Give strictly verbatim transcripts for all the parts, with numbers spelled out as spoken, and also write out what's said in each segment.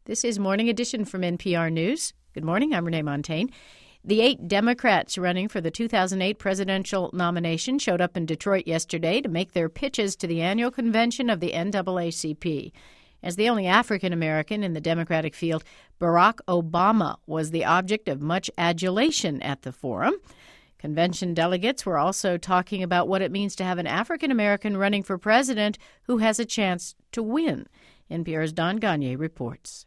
This is Morning Edition from N P R News. Good morning, I'm Renee Montaigne. The eight Democrats running for the two thousand eight presidential nomination showed up in Detroit yesterday to make their pitches to the annual convention of the N double A C P. As the only African American in the Democratic field, Barack Obama was the object of much adulation at the forum. Convention delegates were also talking about what it means to have an African American running for president who has a chance to win. N P R's Don Gagné reports.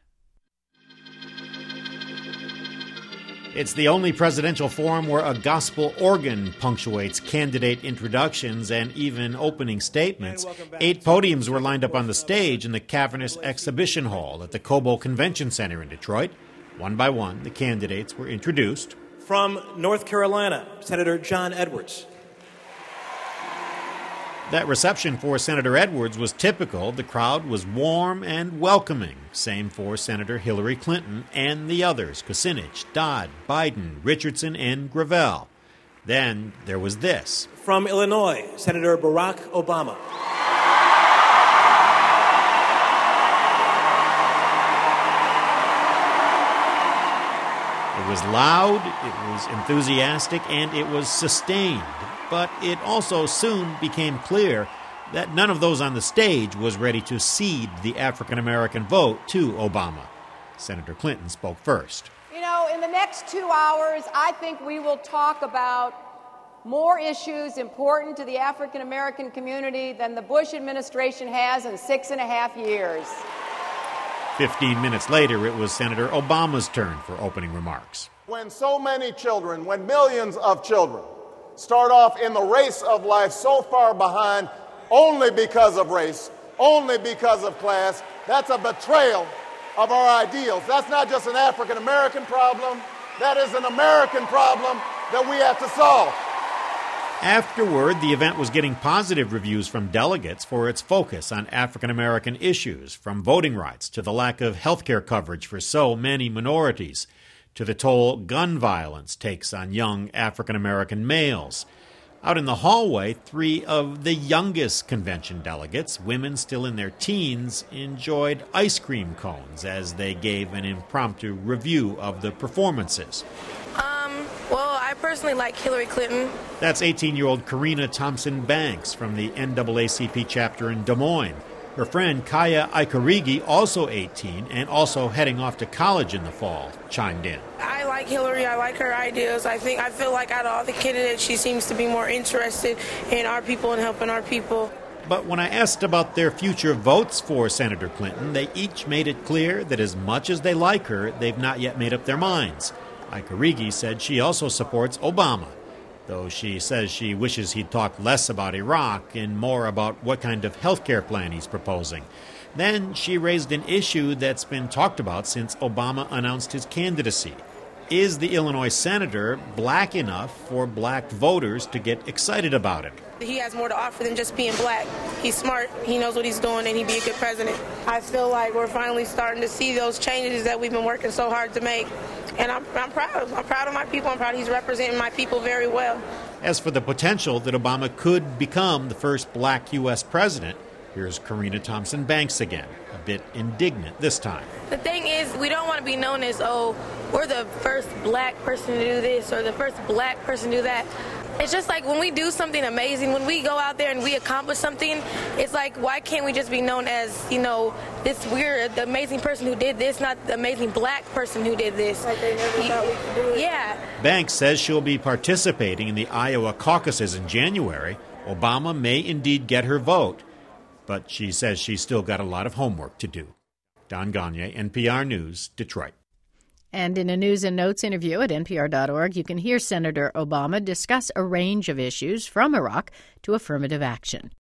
It's the only presidential forum where a gospel organ punctuates candidate introductions and even opening statements. Eight podiums were lined up on the stage in the cavernous exhibition hall at the Cobo Convention Center in Detroit. One by one, the candidates were introduced. From North Carolina, Senator John Edwards. That reception for Senator Edwards was typical. The crowd was warm and welcoming. Same for Senator Hillary Clinton and the others, Kucinich, Dodd, Biden, Richardson, and Gravel. Then there was this. From Illinois, Senator Barack Obama. It was loud, it was enthusiastic, and it was sustained. But it also soon became clear that none of those on the stage was ready to cede the African-American vote to Obama. Senator Clinton spoke first. You know, in the next two hours, I think we will talk about more issues important to the African-American community than the Bush administration has in six and a half years. Fifteen minutes later, it was Senator Obama's turn for opening remarks. When so many children, when millions of children start off in the race of life so far behind only because of race, only because of class, that's a betrayal of our ideals. That's not just an African-American problem. That is an American problem that we have to solve. Afterward, the event was getting positive reviews from delegates for its focus on African-American issues, from voting rights to the lack of health care coverage for so many minorities, to the toll gun violence takes on young African-American males. Out in the hallway, three of the youngest convention delegates, women still in their teens, enjoyed ice cream cones as they gave an impromptu review of the performances. Um, well, I personally like Hillary Clinton. That's eighteen-year-old Karina Thompson Banks from the N double A C P chapter in Des Moines. Her friend Kaya Ikarigi, also eighteen and also heading off to college in the fall, chimed in. I like Hillary. I like her ideas. I think I feel like out of all the candidates, she seems to be more interested in our people and helping our people. But when I asked about their future votes for Senator Clinton, they each made it clear that as much as they like her, they've not yet made up their minds. Ikarigi said she also supports Obama, though she says she wishes he'd talk less about Iraq and more about what kind of health care plan he's proposing. Then she raised an issue that's been talked about since Obama announced his candidacy. Is the Illinois senator black enough for black voters to get excited about it? He has more to offer than just being black. He's smart, he knows what he's doing, and he'd be a good president. I feel like we're finally starting to see those changes that we've been working so hard to make. And I'm, I'm proud. I'm proud of my people. I'm proud he's representing my people very well. As for the potential that Obama could become the first black U S president, here's Karina Thompson Banks again, a bit indignant this time. The thing is, we don't want to be known as, oh, we're the first black person to do this or the first black person to do that. It's just like when we do something amazing, when we go out there and we accomplish something, it's like, why can't we just be known as, you know, this we're the amazing person who did this, not the amazing black person who did this. Like they never thought we could do it. Yeah. Banks says she'll be participating in the Iowa caucuses in January. Obama may indeed get her vote, but she says she's still got a lot of homework to do. Don Gagné, N P R News, Detroit. And in a news and notes interview at N P R dot org, you can hear Senator Obama discuss a range of issues from Iraq to affirmative action.